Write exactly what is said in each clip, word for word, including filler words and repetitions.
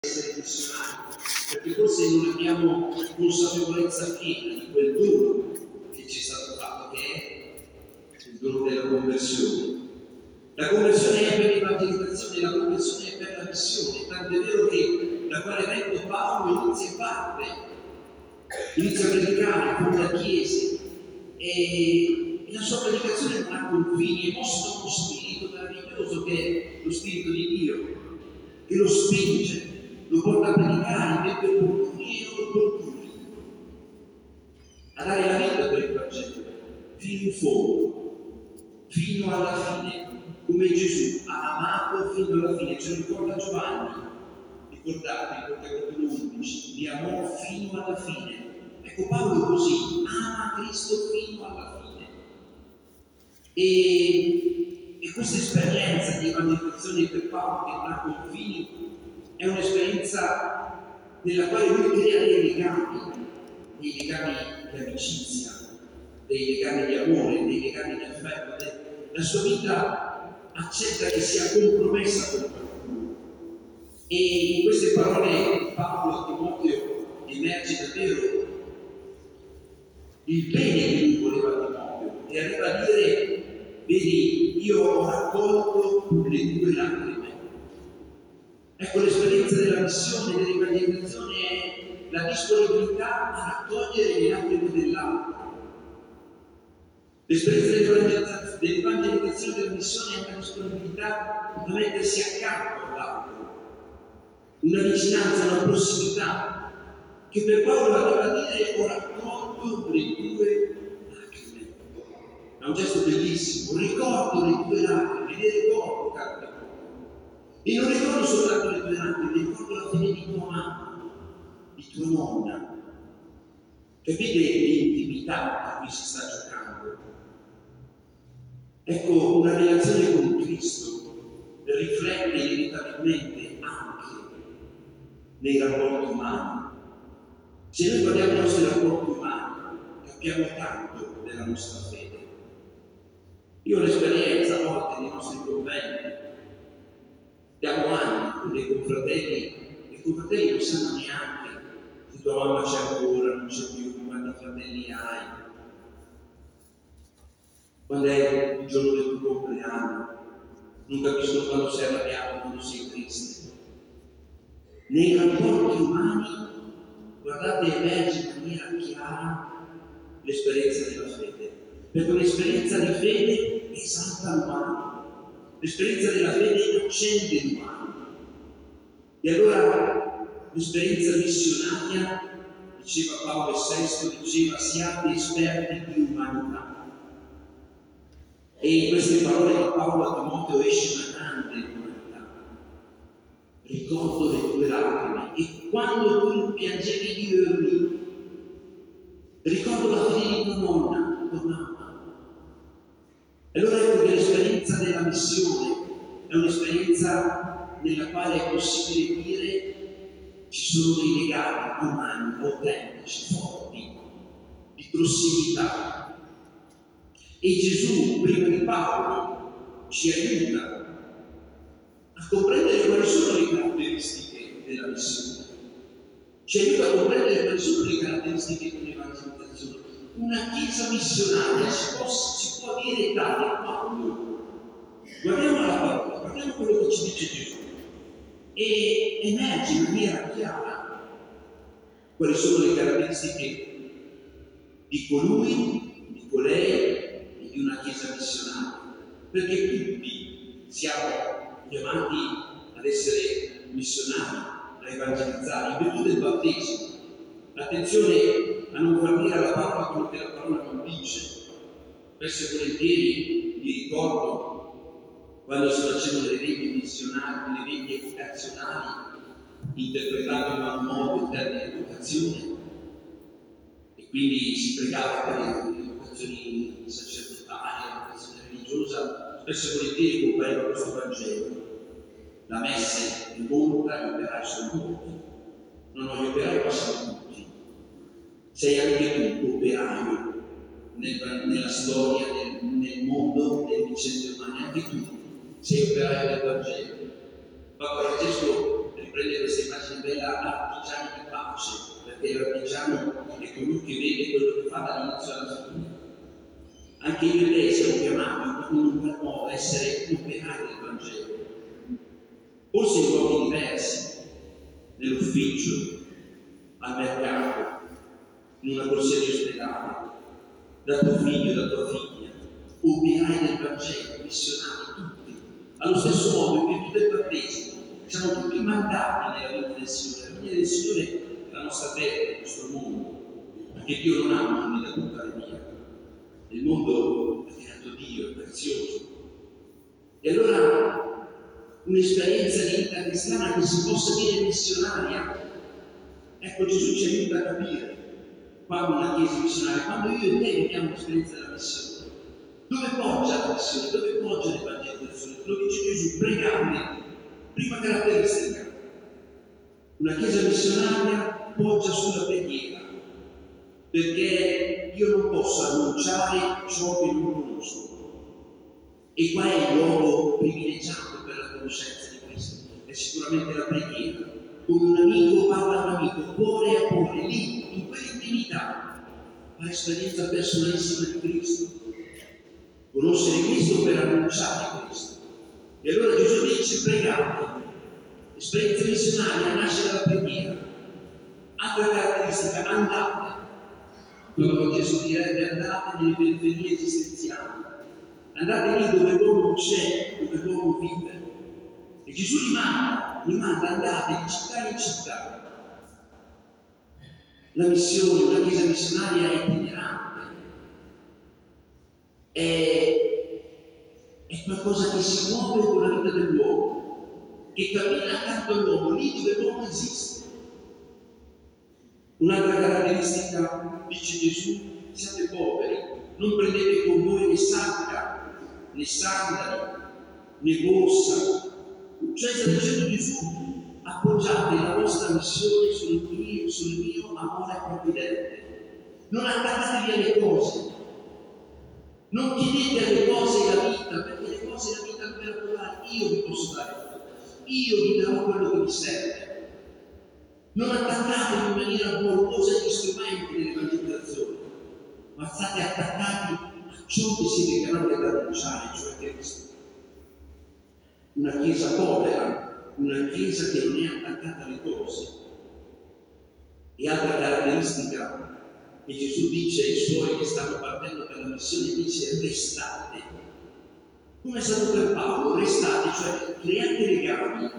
essere missionari, perché forse non abbiamo consapevolezza piena di quel dono che ci è stato fatto, che è il dono della conversione. La conversione è per l'evangelizzazione, la conversione è per la missione, tanto è vero che da quale evento Paolo inizia a parte, inizia a predicare, fonda chiese, e, e la sua predicazione non ha confini, è mosso da uno spirito meraviglioso che è lo spirito di Dio, che lo spinge, lo porta a predicare in tempi opportuni e non opportuni, a dare la vita per il Vangelo, fino in fondo, fino alla fine, come Gesù ha amato fino alla fine. Ce lo ricorda Giovanni, ricordate, nel capitolo undici, li amò fino alla fine. Ecco, Paolo così, ama Cristo fino alla fine. E, e questa esperienza di evangelizzazione per Paolo, che non ha confini, è un'esperienza nella quale lui crea dei legami, dei legami di amicizia, dei legami di amore, dei legami di affetto. La sua vita accetta che sia compromessa con qualcuno. E in queste parole Paolo a Timoteo emerge davvero il bene che lui voleva a Timoteo e arriva a dire: vedi, io ho raccolto le tue lacrime. Ecco, l'esperienza della missione, dell'evangelizzazione è la disponibilità a raccogliere le lacrime dell'altro. L'esperienza dell'evangelizzazione della missione è una disponibilità a mettersi accanto all'altro, una vicinanza, una prossimità, che per Paolo arriva a dire: ho raccolto le tue lacrime. È un gesto bellissimo, ricordo le tue lacrime, le ricordo, caro. E non ricordo soltanto le tue lacrime, ricordo la fine di tua mamma, di tua nonna. Capite l'intimità a cui si sta giocando? Ecco, una relazione con Cristo riflette inevitabilmente anche nei rapporti umani. Se noi guardiamo i nostri rapporti umani, capiamo tanto della nostra fede. Io ho l'esperienza a volte nei nostri conventi, diamo anni con dei confratelli, e i confratelli non sanno neanche se tua mamma c'è ancora, non c'è più, quanti fratelli hai, quando è il giorno del tuo compleanno, non capiscono quando sei arrabbiato, quando sei triste. Nei rapporti umani, guardate, emerge in maniera chiara l'esperienza della fede, perché un'esperienza di fede esalta l'umano. L'esperienza della fede accende l'umano. E allora l'esperienza missionaria, diceva Paolo sesto, diceva: siate esperti di umanità. E in queste parole di Paolo a Timoteo esce una grande umanità. Ricordo le tue lacrime, e quando tu piangevi io ero lì. Ricordo la fine di tua nonna, tua mamma. E allora ecco che l'esperienza della missione è un'esperienza nella quale è possibile dire: ci sono dei legami umani, autentici, forti, di prossimità. E Gesù, prima di Paolo, ci aiuta a comprendere quali sono le caratteristiche della missione. Ci aiuta a comprendere quali sono le caratteristiche dell'evangelizzazione. Una chiesa missionaria si può, si può dire tale quando guardiamo la parola, guardiamo quello che ci dice Gesù, e emerge in maniera chiara quali sono le caratteristiche di colui, di colei e di una chiesa missionaria, perché tutti siamo chiamati ad essere missionari, a evangelizzare, in virtù del battesimo. Attenzione a non far dire alla parola quello che la parola non dice. Spesso e volentieri vi ricordo quando si facevano le leggi missionali, le leggi vocazionali, interpretate in un modo in termini di vocazione, e quindi si pregava per le vocazioni sacerdotali, la vocazione religiosa. Spesso e volentieri compareva questo Vangelo: la messe è molta, gli operai sono molti. Non ho gli operai, ma sono tutti. Sei anche tu operaio nel, nella storia, nel, nel mondo delle vicende umane, anche tu sei operaio del Vangelo. Papa Francesco prende questa immagine bella, artigiani di pace, perché l'artigiano è colui che vede quello che fa dall'inizio alla fine. Anche io e lei siamo chiamati in un qual modo a essere operai del Vangelo, forse in luoghi diversi, nell'ufficio, al mercato, in una corsia di ospedale, da tuo figlio, da tua figlia, operai del Vangelo, missionari tutti, allo stesso modo in virtù del battesimo. Siamo tutti mandati nella vita del Signore. La vita del Signore è la nostra terra, il nostro mondo, perché Dio non ha mondi da buttare via. Il mondo è creato Dio, è prezioso. E allora un'esperienza di vita cristiana che si possa dire missionaria, ecco, Gesù ci aiuta a capire quando una chiesa missionaria, quando io e te viviamo l'esperienza della missione, dove poggia la missione, dove poggia l'evangelizzazione? Lo dice Gesù, pregare. Prima caratteristica, una chiesa missionaria poggia sulla preghiera, perché io non posso annunciare ciò che non conosco. E qual è il luogo privilegiato per la conoscenza di Cristo? È sicuramente la preghiera. Con un amico parla un amico, cuore a cuore, lì, in quell'intimità, fa l'esperienza personalissima di Cristo. Conoscere Cristo per annunciare Cristo. E allora Gesù dice pregate. L'esperienza missionaria nasce dalla preghiera. Altra caratteristica, andate. Quello che Gesù direbbe, andate nelle periferie esistenziali. Andate lì dove l'uomo c'è, dove l'uomo vive. E Gesù li manda, li manda, andate di città in città. La missione, una chiesa missionaria è itinerante. È È qualcosa che si muove con la vita dell'uomo, che cammina accanto all'uomo, lì dove l'uomo esiste. Un'altra caratteristica, dice Gesù, siate poveri, non prendete con voi né sacca, né sandali, né borsa. Cioè sta dicendo Gesù, appoggiate la vostra missione sul mio, sul mio amore provvidente. Non attaccatevi alle cose. Non chiedete alle cose la vita, perché le cose la vita non ve la può dare. Io vi posso dare tutto. Io vi darò quello che vi serve. Non attaccatevi in maniera morbosa agli strumenti dell'evangelizzazione, ma state attaccati a ciò che siete chiamati ad annunciare, cioè Cristo. Una chiesa povera, una chiesa che non è attaccata alle cose. E altra caratteristica che Gesù dice ai suoi che stanno partendo per la missione, dice restate. Come è stato per Paolo, restate, cioè create legami,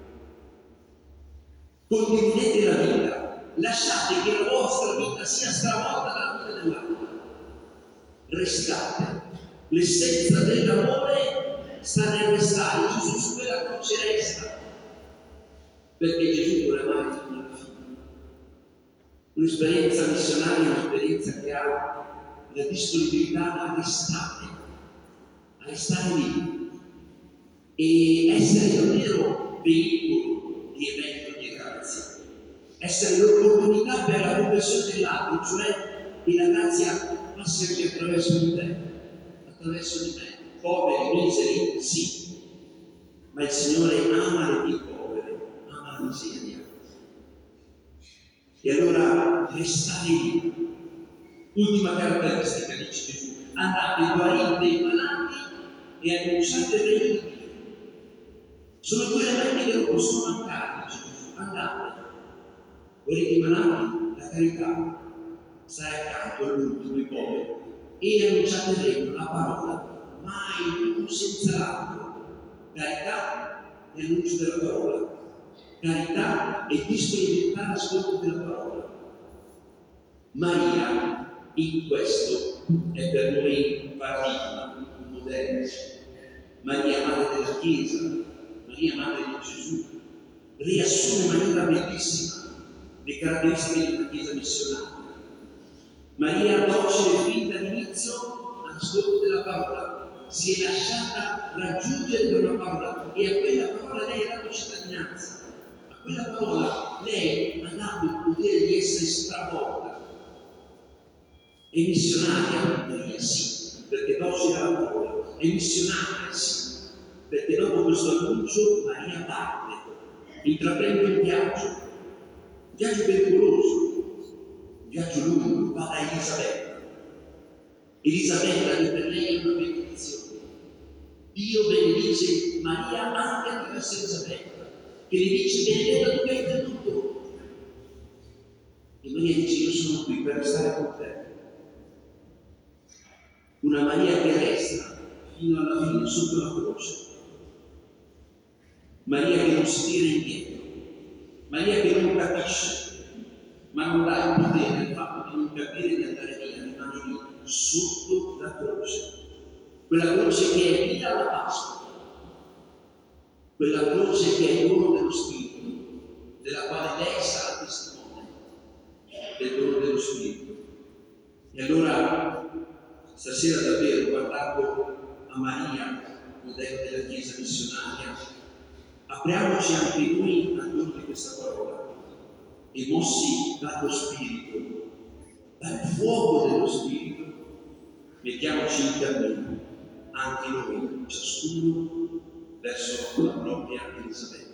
condividete la vita, lasciate che la vostra vita sia stravolta dalla vita dell'altro. Restate. L'essenza dell'amore sta nel restare. Gesù su quella croce resta, perché Gesù vuole amare fino alla fine. Un'esperienza missionaria è un'esperienza che ha la disponibilità a restare, a restare lì e essere davvero veicolo di evento di grazia, essere l'opportunità per la conversione dell'altro, cioè che la grazia passi anche attraverso di te, attraverso di me, poveri, miseri, sì, ma il Signore ama le vie povere, ama la miseria. E allora restare lì. Ultima caratteristica, dice Gesù, andate, guarite i malati e annunciate il regno di Dio. Sono due elementi che non possono mancare, dice Gesù. Andate, guarite i malati, la carità, stare accanto all'ultimo, i poveri, e annunciate il regno, la parola, mai l'uno senza l'altro. Carità e annuncio della parola. Carità e disponibilità all'ascolto della parola. Maria, in questo, è per noi un paradigma, un modello. Maria, madre della Chiesa, Maria, madre di Gesù, riassume in maniera bellissima le caratteristiche di una Chiesa missionaria. Maria, docile e fin dall'inizio, all'ascolto della parola, si è lasciata raggiungere da una parola e a quella parola lei ha dato cittadinanza. Quella parola lei ha dato il potere di essere stravolta. È missionaria, Maria sì, perché docile alla parola. È missionaria sì, perché dopo questo annuncio Maria parte. intraprende un viaggio, un viaggio pericoloso, un viaggio lungo, va da Elisabetta. Elisabetta che per lei è una benedizione. Dio benedice Maria anche attraverso Elisabetta, che le dice: benedetta tu che hai creduto. E Maria dice: io sono qui per stare con te. Una Maria che resta fino alla fine sotto la croce. Maria che non si tira indietro. Maria che non capisce, ma non dà il potere al fatto di non capire e di andare via, rimane lì sotto la croce. Quella croce che è via alla Pasqua. Quella croce che è il dono dello Spirito, della quale lei sarà testimone del dono dello Spirito. E allora, stasera davvero, guardando a Maria, modello della Chiesa missionaria, apriamoci anche noi al dono di questa parola e mossi dallo Spirito, dal fuoco dello Spirito, mettiamoci in cammino, anche noi, ciascuno, verso la propria Elisabetta.